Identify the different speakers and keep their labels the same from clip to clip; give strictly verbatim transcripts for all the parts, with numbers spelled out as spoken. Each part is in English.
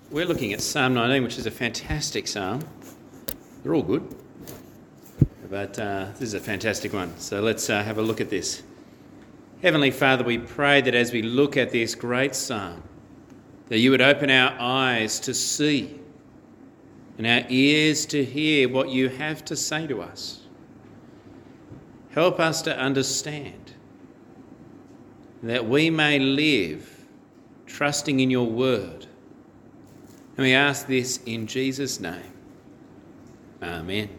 Speaker 1: We're looking at Psalm nineteen, which is a fantastic psalm. They're all good, but uh, this is a fantastic one. So let's uh, have a look at this. Heavenly Father, we pray that as we look at this great psalm, that you would open our eyes to see and our ears to hear what you have to say to us. Help us to understand that we may live trusting in your word. And we ask this in Jesus' name. Amen.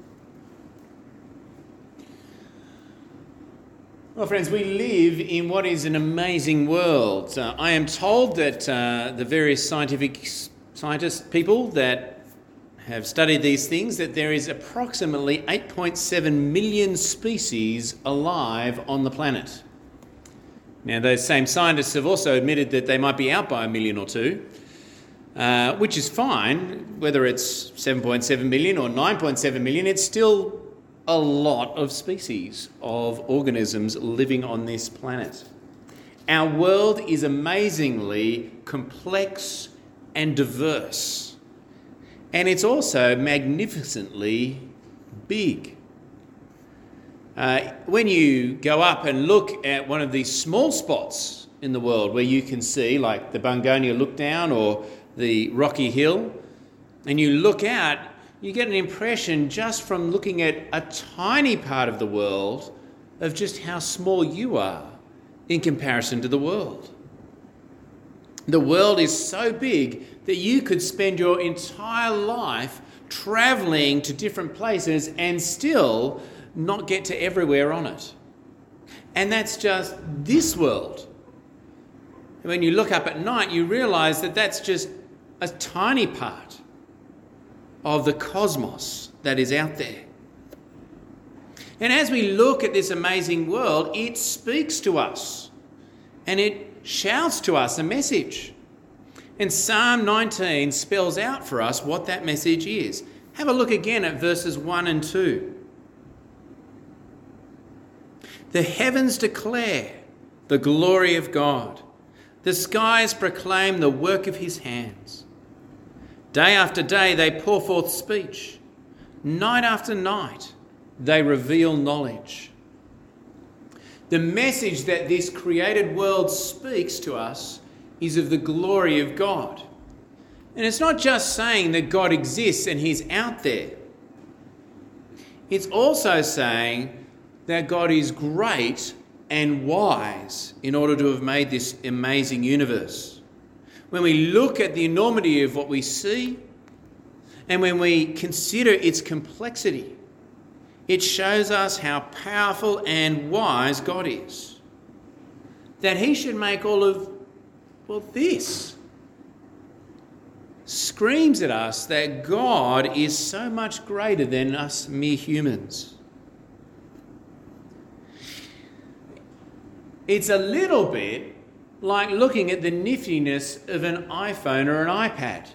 Speaker 1: Well, friends, we live in what is an amazing world. Uh, I am told that uh, the various scientific scientists, people that have studied these things, that there is approximately eight point seven million species alive on the planet. Now, those same scientists have also admitted that they might be out by a million or two, uh, which is fine. Whether it's seven point seven million or nine point seven million, it's still a lot of species of organisms living on this planet. Our world is amazingly complex and diverse, and it's also magnificently big. Uh, when you go up and look at one of these small spots in the world where you can see, like the Bungonia Look Down or the Rocky Hill, and you look out, you get an impression just from looking at a tiny part of the world of just how small you are in comparison to the world. The world is so big that you could spend your entire life travelling to different places and still not get to everywhere on it. And that's just this world. When you look up at night, you realise that that's just a tiny part of the cosmos that is out there. And as we look at this amazing world, it speaks to us and it shouts to us a message. And Psalm nineteen spells out for us what that message is. Have a look again at verses one and two. The heavens declare the glory of God. The skies proclaim the work of his hands. Day after day they pour forth speech. Night after night they reveal knowledge. The message that this created world speaks to us is of the glory of God. And it's not just saying that God exists and he's out there. It's also saying that God is great and wise in order to have made this amazing universe. When we look at the enormity of what we see and when we consider its complexity, it shows us how powerful and wise God is. That he should make all of, well, this screams at us that God is so much greater than us mere humans. It's a little bit like looking at the niftiness of an iPhone or an iPad.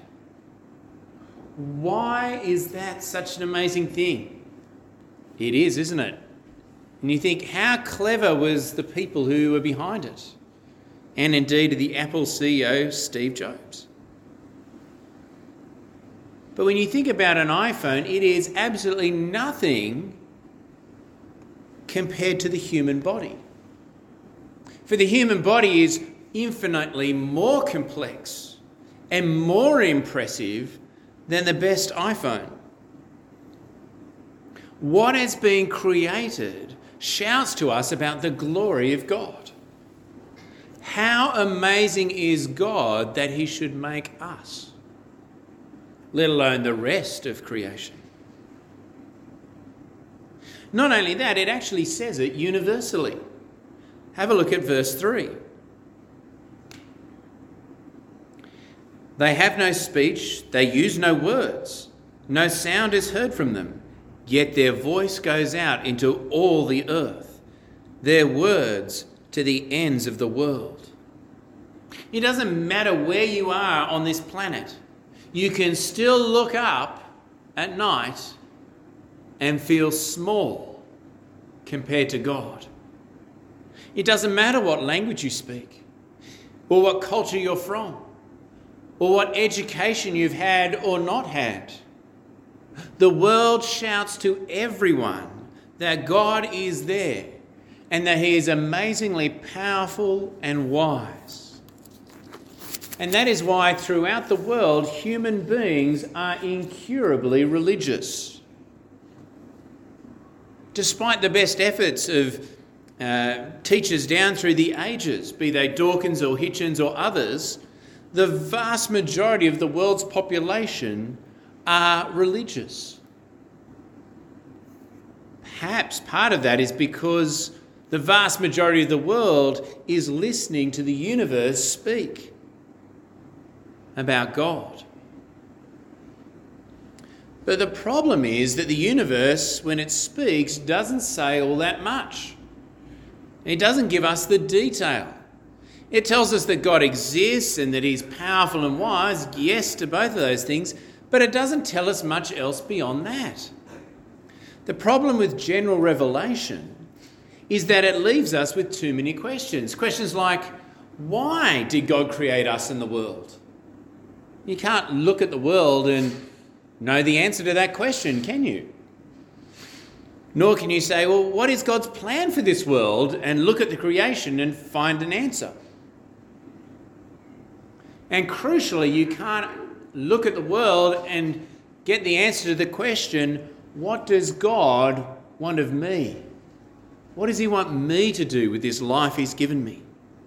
Speaker 1: Why is that such an amazing thing? It is, isn't it? And you think, how clever was the people who were behind it? And indeed the Apple C E O, Steve Jobs. But when you think about an iPhone, it is absolutely nothing compared to the human body. For the human body is infinitely more complex and more impressive than the best iPhone. What has been created shouts to us about the glory of God. How amazing is God that he should make us, let alone the rest of creation. Not only that, it actually says it universally. Have a look at verse three. They have no speech, they use no words, no sound is heard from them, yet their voice goes out into all the earth, their words to the ends of the world. It doesn't matter where you are on this planet, you can still look up at night and feel small compared to God. It doesn't matter what language you speak or what culture you're from or what education you've had or not had. The world shouts to everyone that God is there and that he is amazingly powerful and wise. And that is why throughout the world, human beings are incurably religious. Despite the best efforts of uh, teachers down through the ages, be they Dawkins or Hitchens or others, the vast majority of the world's population are religious. Perhaps part of that is because the vast majority of the world is listening to the universe speak about God. But the problem is that the universe, when it speaks, doesn't say all that much. It doesn't give us the detail. It tells us that God exists and that he's powerful and wise, yes to both of those things, but it doesn't tell us much else beyond that. The problem with general revelation is that it leaves us with too many questions. Questions like, why did God create us and the world? You can't look at the world and know the answer to that question, can you? Nor can you say, well, what is God's plan for this world, and look at the creation and find an answer. And crucially, you can't look at the world and get the answer to the question, what does God want of me? What does he want me to do with this life he's given me?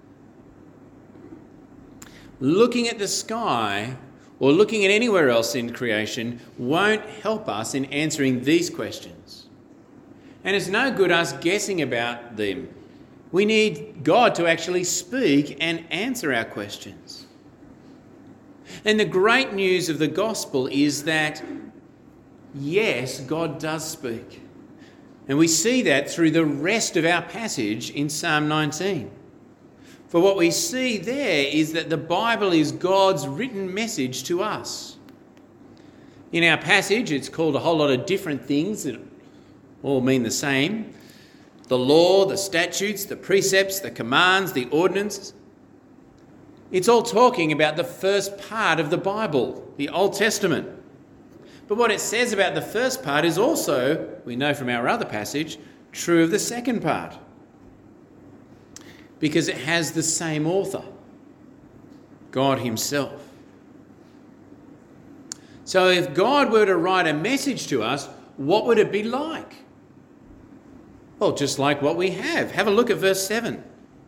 Speaker 1: Looking at the sky or looking at anywhere else in creation won't help us in answering these questions. And it's no good us guessing about them. We need God to actually speak and answer our questions. And the great news of the gospel is that, yes, God does speak. And we see that through the rest of our passage in Psalm nineteen. For what we see there is that the Bible is God's written message to us. In our passage, it's called a whole lot of different things that all mean the same. The law, the statutes, the precepts, the commands, the ordinances. It's all talking about the first part of the Bible, the Old Testament. But what it says about the first part is also, we know from our other passage, true of the second part. Because it has the same author, God himself. So if God were to write a message to us, what would it be like? Well, just like what we have. Have a look at verse seven.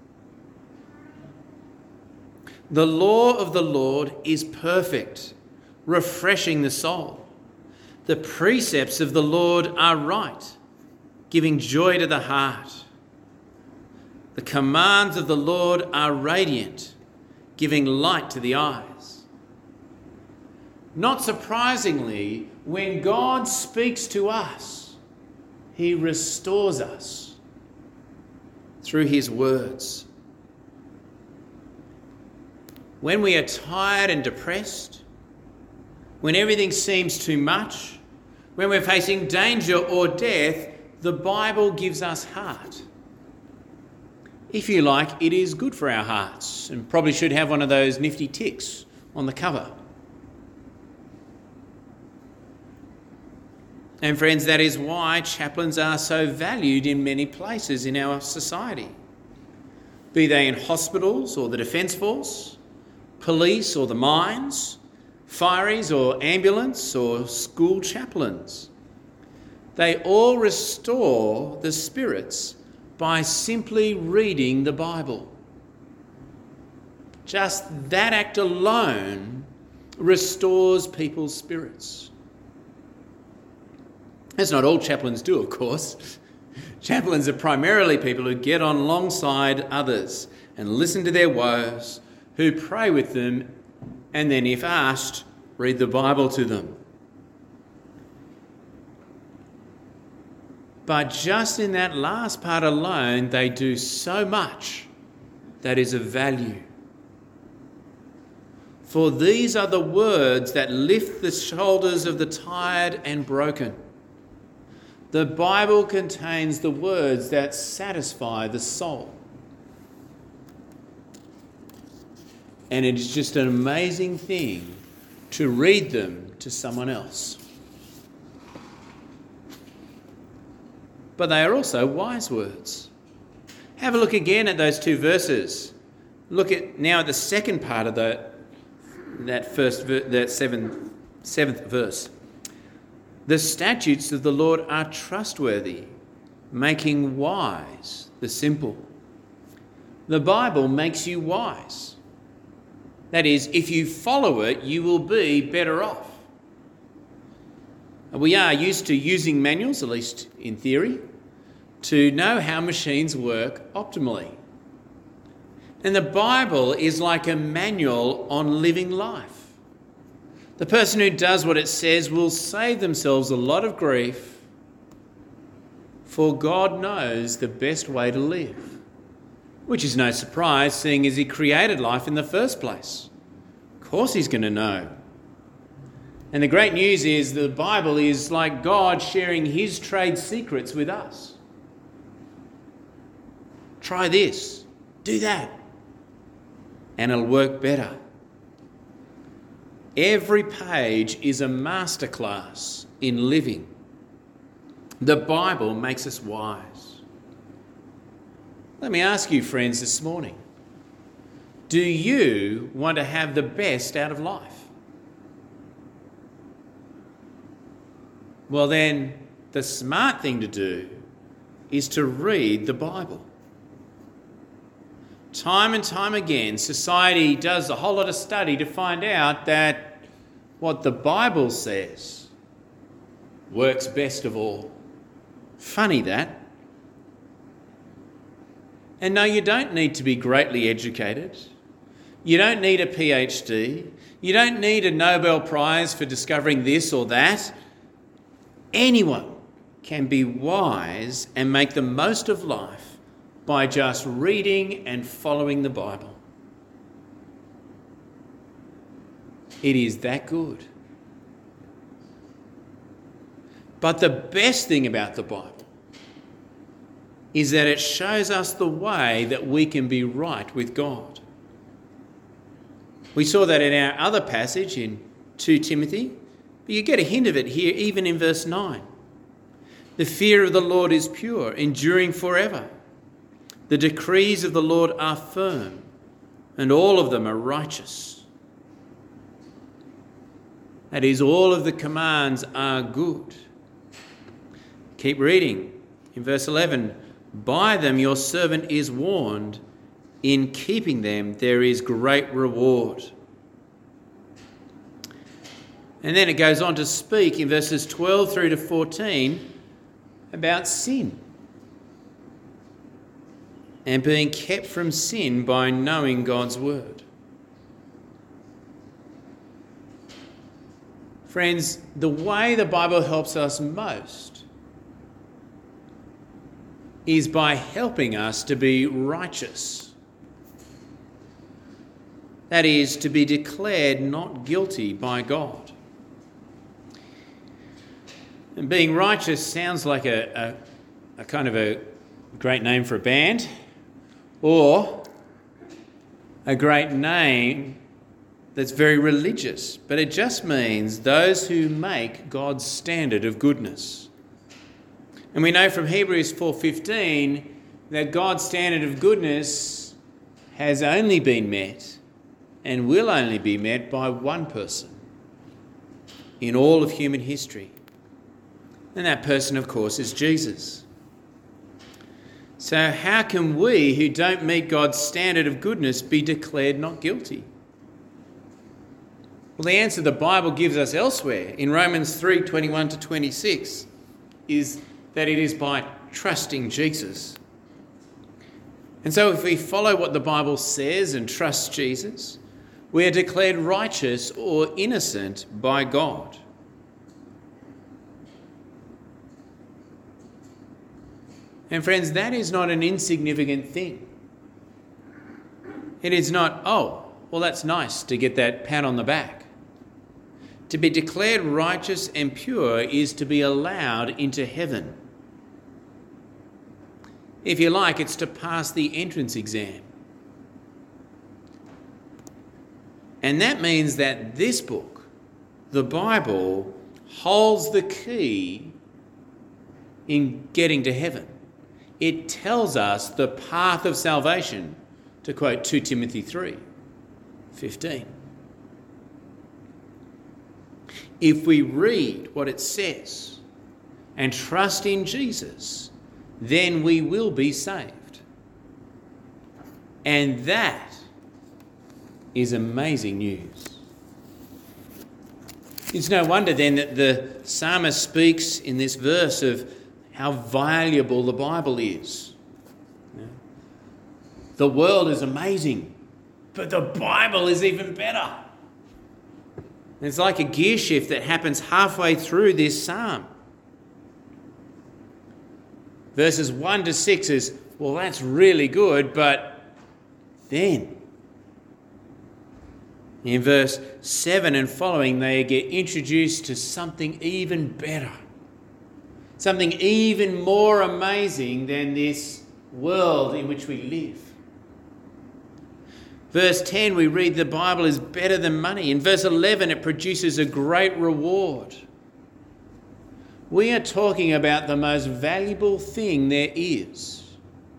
Speaker 1: The law of the Lord is perfect, refreshing the soul. The precepts of the Lord are right, giving joy to the heart. The commands of the Lord are radiant, giving light to the eyes. Not surprisingly, when God speaks to us, he restores us through his words. When we are tired and depressed, when everything seems too much, when we're facing danger or death, the Bible gives us heart. If you like, it is good for our hearts and probably should have one of those nifty ticks on the cover. And friends, that is why chaplains are so valued in many places in our society. Be they in hospitals or the Defence Force, police or the mines, fireys or ambulance or school chaplains. They all restore the spirits by simply reading the Bible. Just that act alone restores people's spirits. That's not all chaplains do, of course. Chaplains are primarily people who get on alongside others and listen to their woes, who pray with them, and then, if asked, read the Bible to them. But just in that last part alone, they do so much that is of value. For these are the words that lift the shoulders of the tired and broken. The Bible contains the words that satisfy the soul. And it is just an amazing thing to read them to someone else. But they are also wise words. Have a look again at those two verses. Look at now at the second part of the, that first that seventh, seventh verse. The statutes of the Lord are trustworthy, making wise the simple. The Bible makes you wise. That is, if you follow it, you will be better off. We are used to using manuals, at least in theory, to know how machines work optimally. And the Bible is like a manual on living life. The person who does what it says will save themselves a lot of grief, for God knows the best way to live, which is no surprise, seeing as he created life in the first place. Of course he's going to know. And the great news is the Bible is like God sharing his trade secrets with us. Try this, do that, and it'll work better. Every page is a masterclass in living. The Bible makes us wise. Let me ask you, friends, this morning, do you want to have the best out of life? Well, then, the smart thing to do is to read the Bible. Time and time again, society does a whole lot of study to find out that what the Bible says works best of all. Funny that. And no, you don't need to be greatly educated. You don't need a P H D. You don't need a Nobel Prize for discovering this or that. Anyone can be wise and make the most of life by just reading and following the Bible. It is that good. But the best thing about the Bible is that it shows us the way that we can be right with God. We saw that in our other passage in Second Timothy, but you get a hint of it here even in verse nine. The fear of the Lord is pure, enduring forever. The decrees of the Lord are firm, and all of them are righteous. That is, all of the commands are good. Keep reading. In verse eleven, by them your servant is warned. In keeping them there is great reward. And then it goes on to speak in verses twelve through to fourteen about sin and being kept from sin by knowing God's word. Friends, the way the Bible helps us most is by helping us to be righteous. That is, to be declared not guilty by God. And being righteous sounds like a, a, a kind of a great name for a band, or a great name that's very religious, but it just means those who make God's standard of goodness. And we know from Hebrews four fifteen that God's standard of goodness has only been met and will only be met by one person in all of human history. And that person, of course, is Jesus. So how can we who don't meet God's standard of goodness be declared not guilty? Well, the answer the Bible gives us elsewhere in Romans three twenty-one to twenty-six is that it is by trusting Jesus. And so if we follow what the Bible says and trust Jesus, we are declared righteous or innocent by God. And friends, that is not an insignificant thing. It is not, oh, well, that's nice to get that pat on the back. To be declared righteous and pure is to be allowed into heaven. If you like, it's to pass the entrance exam. And that means that this book, the Bible, holds the key in getting to heaven. It tells us the path of salvation, to quote two Timothy three fifteen. If we read what it says and trust in Jesus, then we will be saved. And that is amazing news. It's no wonder then that the psalmist speaks in this verse of how valuable the Bible is. The world is amazing, but the Bible is even better. It's like a gear shift that happens halfway through this psalm. Verses one to six is, well, that's really good, but then in verse seven and following, they get introduced to something even better. Something even more amazing than this world in which we live. Verse ten, we read the Bible is better than money. In verse eleven, it produces a great reward. We are talking about the most valuable thing there is.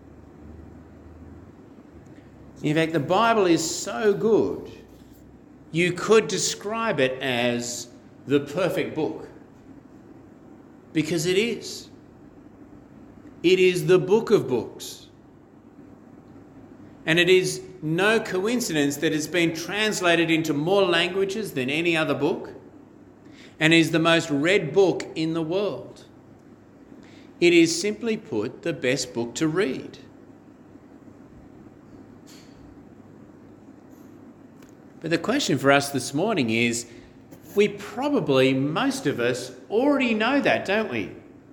Speaker 1: In fact, the Bible is so good, you could describe it as the perfect book. Because it is. It is the book of books. And it is no coincidence that it's been translated into more languages than any other book, and is the most read book in the world. It is, simply put, the best book to read. But the question for us this morning is, we probably, most of us, already know that, don't we?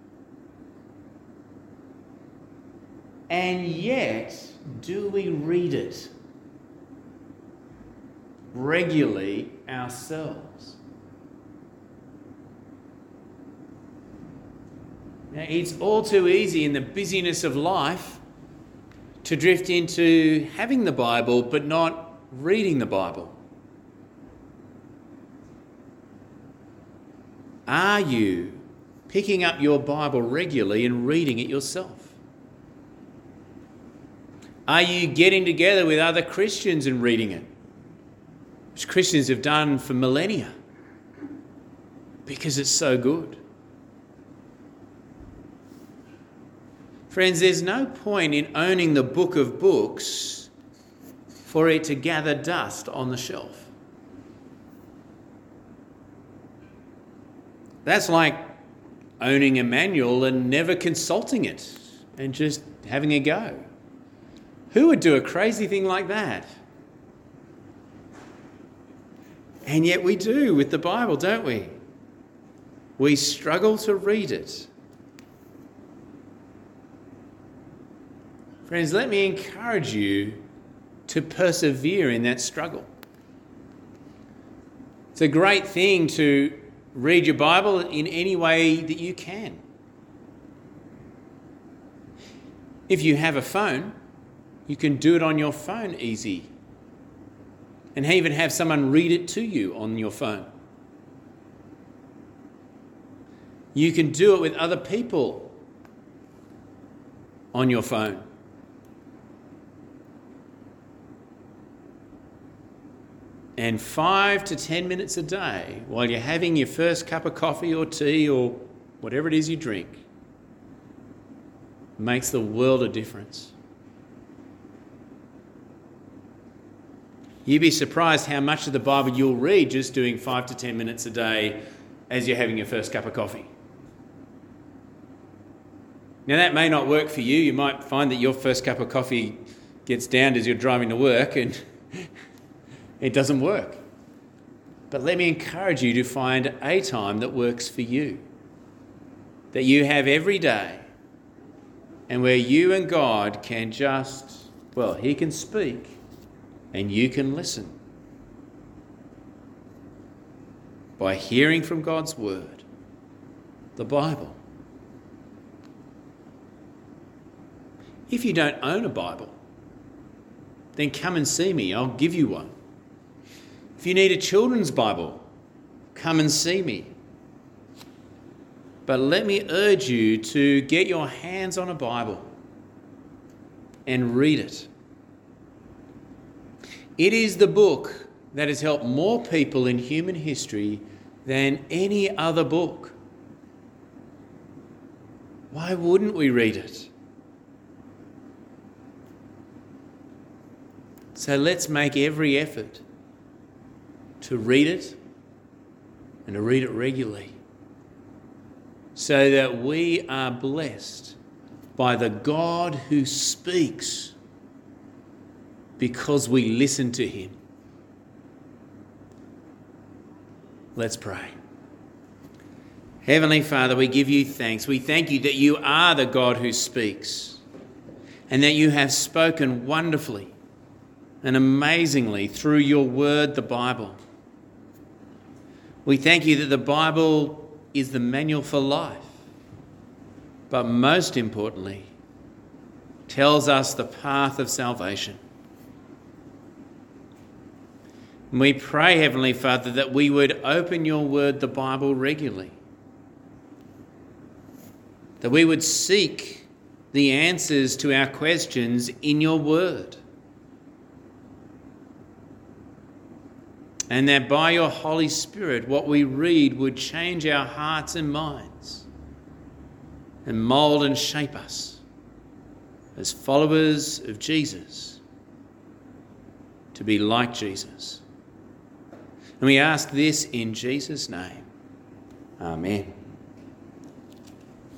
Speaker 1: And yet, do we read it regularly ourselves? Now, it's all too easy in the busyness of life to drift into having the Bible but not reading the Bible. Are you picking up your Bible regularly and reading it yourself? Are you getting together with other Christians and reading it? Which Christians have done for millennia. Because it's so good. Friends, there's no point in owning the book of books for it to gather dust on the shelf. That's like owning a manual and never consulting it and just having a go. Who would do a crazy thing like that? And yet we do with the Bible, don't we? We struggle to read it. Friends, let me encourage you to persevere in that struggle. It's a great thing to read your Bible in any way that you can. If you have a phone, you can do it on your phone easy. And even have someone read it to you on your phone. You can do it with other people on your phone. And five to ten minutes a day, while you're having your first cup of coffee or tea or whatever it is you drink, makes the world a difference. You'd be surprised how much of the Bible you'll read just doing five to ten minutes a day as you're having your first cup of coffee. Now, that may not work for you. You might find that your first cup of coffee gets downed as you're driving to work and it doesn't work. But let me encourage you to find a time that works for you, that you have every day, and where you and God can just, well, He can speak and you can listen by hearing from God's Word, the Bible. If you don't own a Bible, then come and see me. I'll give you one. If you need a children's Bible, come and see me. But let me urge you to get your hands on a Bible and read it. It is the book that has helped more people in human history than any other book. Why wouldn't we read it? So let's make every effort to read it and to read it regularly, so that we are blessed by the God who speaks because we listen to him. Let's pray. Heavenly Father, we give you thanks. We thank you that you are the God who speaks and that you have spoken wonderfully and amazingly through your word, the Bible. We thank you that the Bible is the manual for life, but most importantly, tells us the path of salvation. And we pray, Heavenly Father, that we would open your word, the Bible, regularly, that we would seek the answers to our questions in your word, and that by your Holy Spirit, what we read would change our hearts and minds and mould and shape us as followers of Jesus to be like Jesus. And we ask this in Jesus' name. Amen.